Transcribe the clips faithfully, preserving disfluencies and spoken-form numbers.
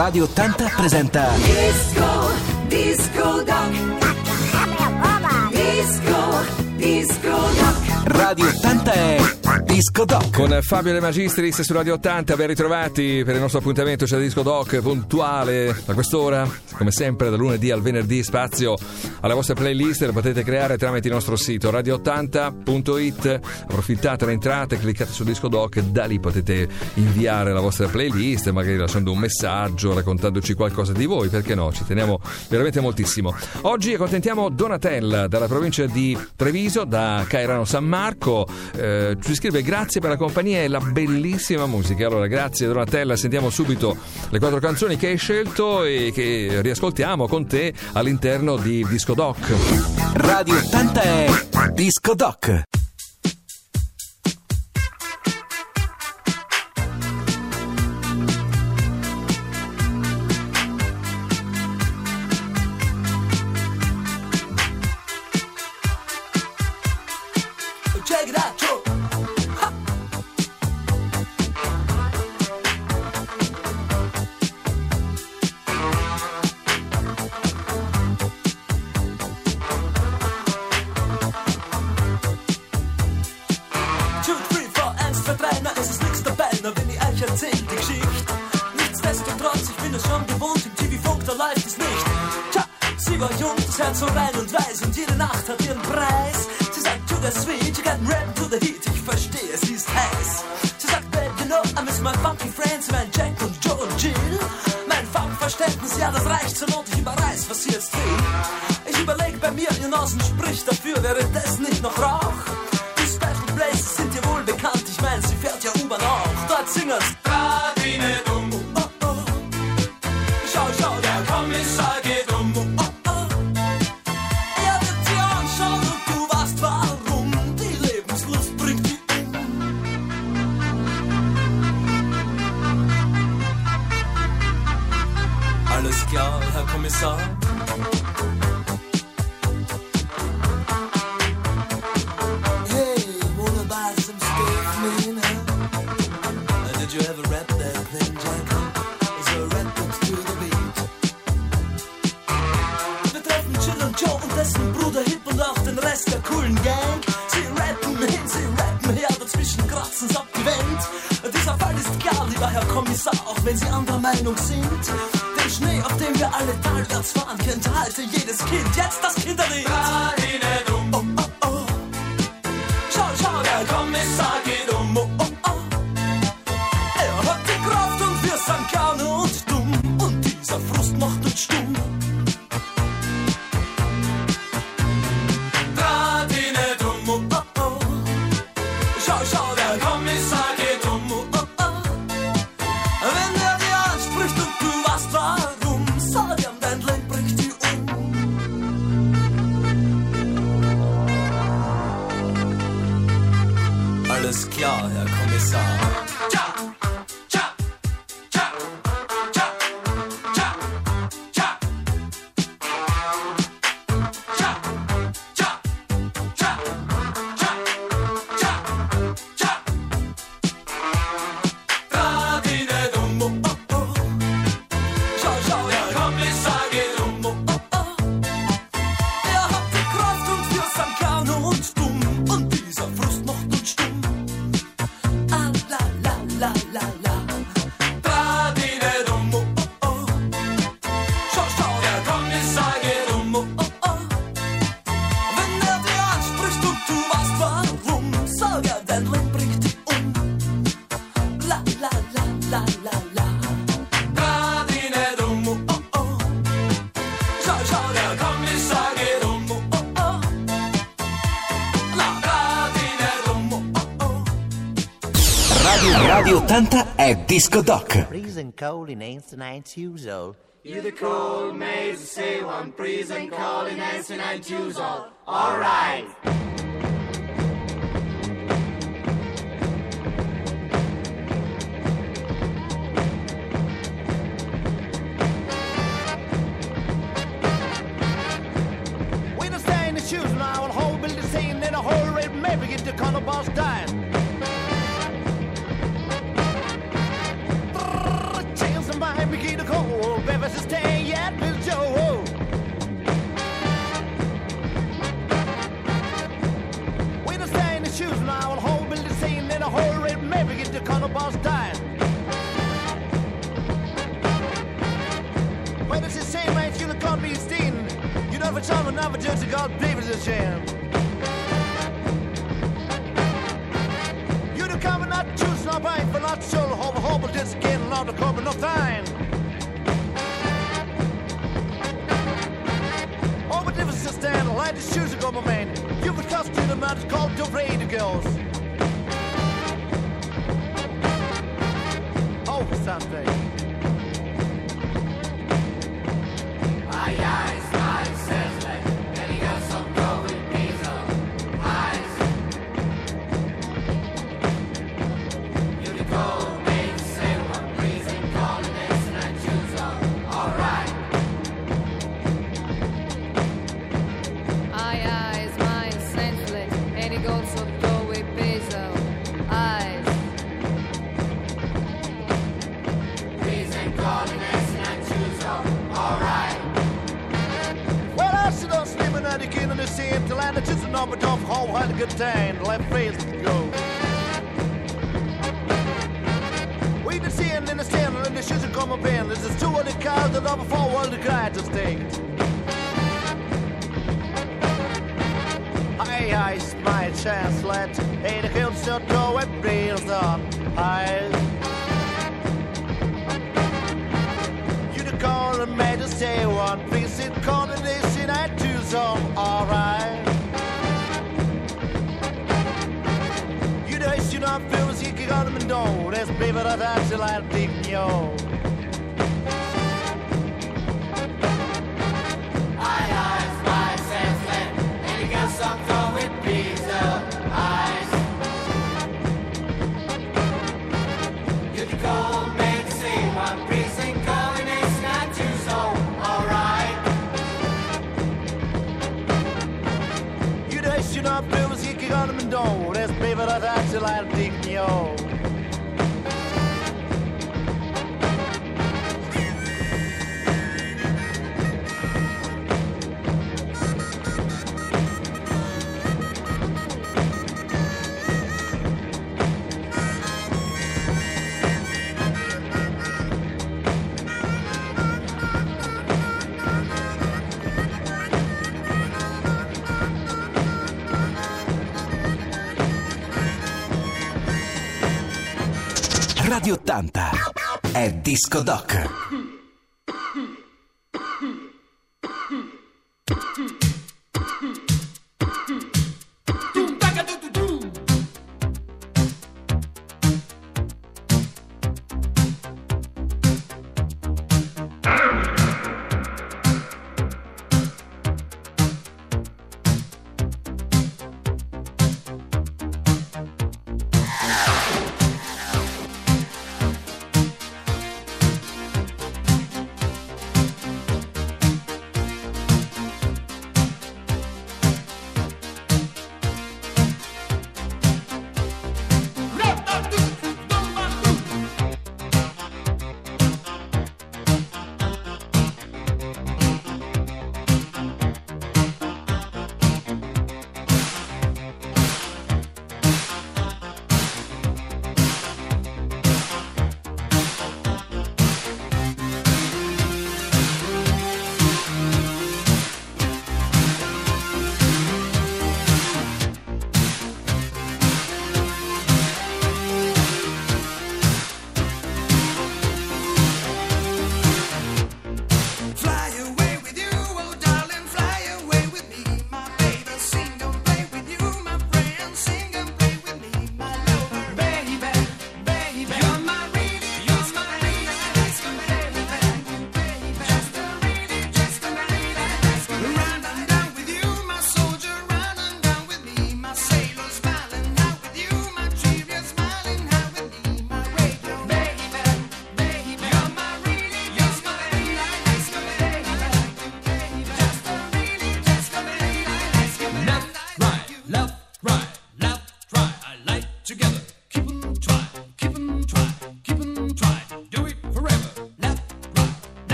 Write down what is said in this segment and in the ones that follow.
Radio ottanta presenta Disco, Disco Doc. Disco, Disco Doc. Radio ottanta è Disco Doc. Con Fabio De Magistris su Radio ottanta, ben ritrovati per il nostro appuntamento. C'è Disco Doc puntuale a quest'ora, come sempre da lunedì al venerdì, spazio alla vostra playlist, le potete creare tramite il nostro sito radio ottanta punto it. Approfittate, entrate, cliccate su Disco Doc, da lì potete inviare la vostra playlist, magari lasciando un messaggio, raccontandoci qualcosa di voi, perché no, ci teniamo veramente moltissimo. Oggi accontentiamo Donatella dalla provincia di Treviso, da Cairano San Marco. Eh, ci scrive: grazie per la compagnia e la bellissima musica. Allora, grazie Donatella, sentiamo subito le quattro canzoni che hai scelto e che riascoltiamo con te all'interno di Disco Doc. Radio ottanta è Disco Doc. Check it out, Joe. Erzählt die Geschichte. Nichtsdestotrotz, ich bin es schon gewohnt, im T V-Funk, da läuft es nicht. Tja, sie war jung, das Herz so rein und weiß und jede Nacht hat ihren Preis. Sie sagt, to the sweet, you got rap to the heat, ich verstehe, sie ist heiß. Sie sagt, babe, you know, I miss my funky friends, mein Jack und Joe und Jill. Mein Funkverständnis, ja, das reicht zur Not, ich überreiß, was sie jetzt will. Ich überleg bei mir, ihr Nasen spricht dafür, wäre das nicht noch Rauch? Die Special Places sind dir wohl bekannt, ich mein, sie fährt ja U-Bahn auch. Dort singen's Radine dumm, oh, oh. Schau, schau, der Kommissar geht um, oh, oh. Er wird dir anschauen und du weißt warum. Die Lebenslust bringt die um. Alles klar, Herr Kommissar. Did you ever rap that thing, Jack? So rap it to the beat. Wir treffen Jill und Joe und dessen Bruder Hip und auch den Rest der coolen Gang. Sie rappen hin, sie rappen her, dazwischen kratzen's ab die Wand. Dieser Fall ist klar, lieber Herr Kommissar, auch wenn Sie anderer Meinung sind. Den Schnee, auf dem wir alle talwärts fahren, kennt heute jedes Kind. Jetzt das Kinderlied. Radine dumm, oh, oh, oh. Schau, schau, der Kommissar geht um, oh, oh, oh. Gerne und dumm und dieser Frust macht uns stumm. Radine dumm, oh, oh, oh. Schau, schau, der Kommissar geht um, oh, oh, oh. Wenn er dir anspricht und du weißt warum, sag ihm, dein Leben bringt dich um. Alles klar, Herr Kommissar. Ja. Radio ottanta è Disco Doc. Freezing cold in eighty-nine years old. You the cold maze say one freezing cold in eighty-nine years old. All right. We don't stay in the shoes now, and whole building scene in a whole red maybe get the corner boss dying. Chance of mine begin to cold. Where's the staying yet, Little Joe? We don't stay in the shoes now, and whole building scene in a hurry, maybe get the corner boss dying. When it's the same range, you can't be seen. You know for some another just God, believe it's a shame. You don't come and not choose, not buying for not sure, hope, hope, just getting out of cover, no time. All the difference is stand, light the shoes go, my man. You've been cost to the mountains called to radio girls. Oh, someday. Left face to go. We been seeing in the stand and the shoes are coming in. This is two of the cars that are four world the guy to stay. Aye, aye, my chance, let ain't a hill still go and breathes on. Aye. You the call and made to say one piece in coordination at two zone, alright. You don't feel as you got them and don't. That's baby that I shall have taken you. Aye, eyes, my sense, and you got some go with pizza. Eyes. You the cold man to say one precinct calling it's not too so alright. You don't you don't feel as you got them and don't. That's baby that I shall have taken you. Radio ottanta è Disco Doc.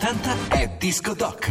ottanta è Disco Doc.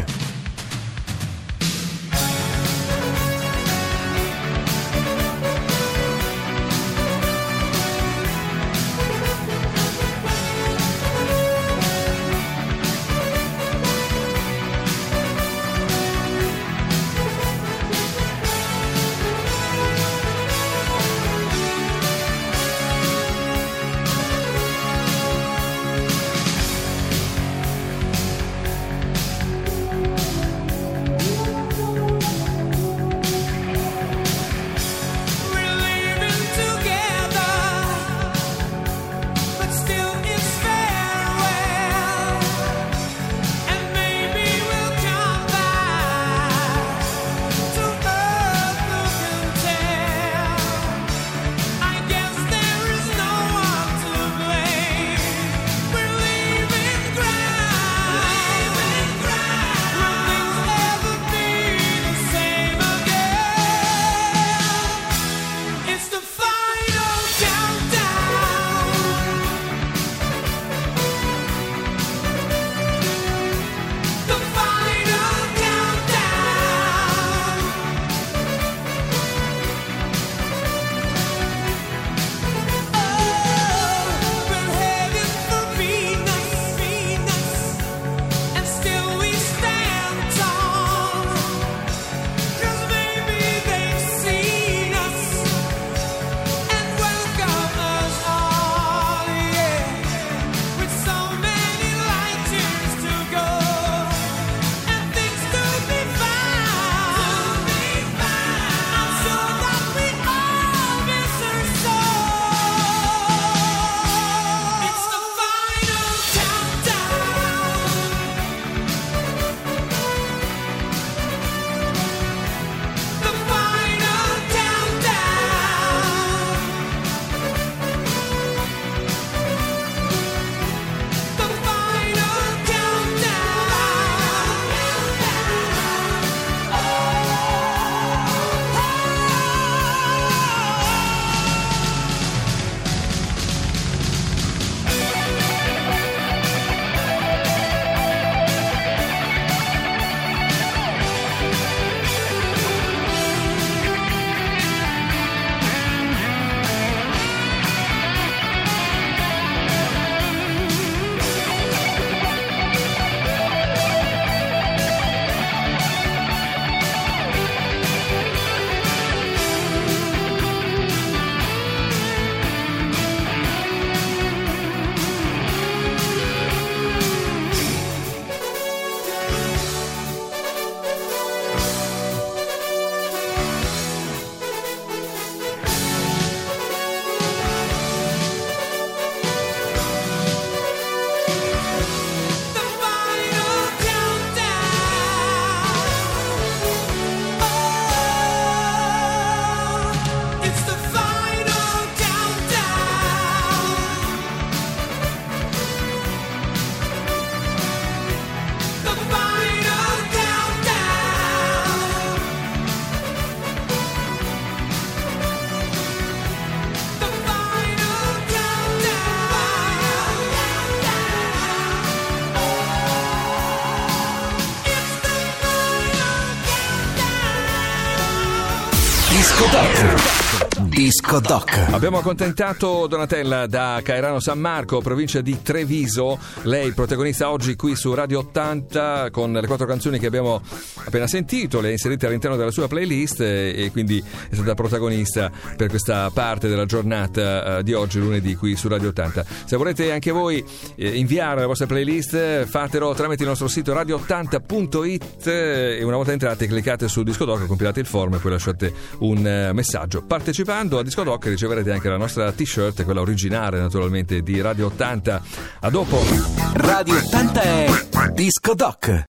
Disco Doc. Disco Doc. Abbiamo accontentato Donatella da Cairano San Marco, provincia di Treviso. Lei protagonista oggi qui su Radio ottanta con le quattro canzoni che abbiamo appena sentito, le ha inserite all'interno della sua playlist e quindi è stata protagonista per questa parte della giornata di oggi, lunedì, qui su Radio ottanta. Se volete anche voi inviare la vostra playlist, fatelo tramite il nostro sito radio ottanta punto it e una volta entrate cliccate su Disco Doc, compilate il form e poi lasciate un messaggio. Partecipando a Disco Doc riceverete anche la nostra t-shirt, quella originale naturalmente di Radio ottanta. A dopo. Radio ottanta è Disco Doc.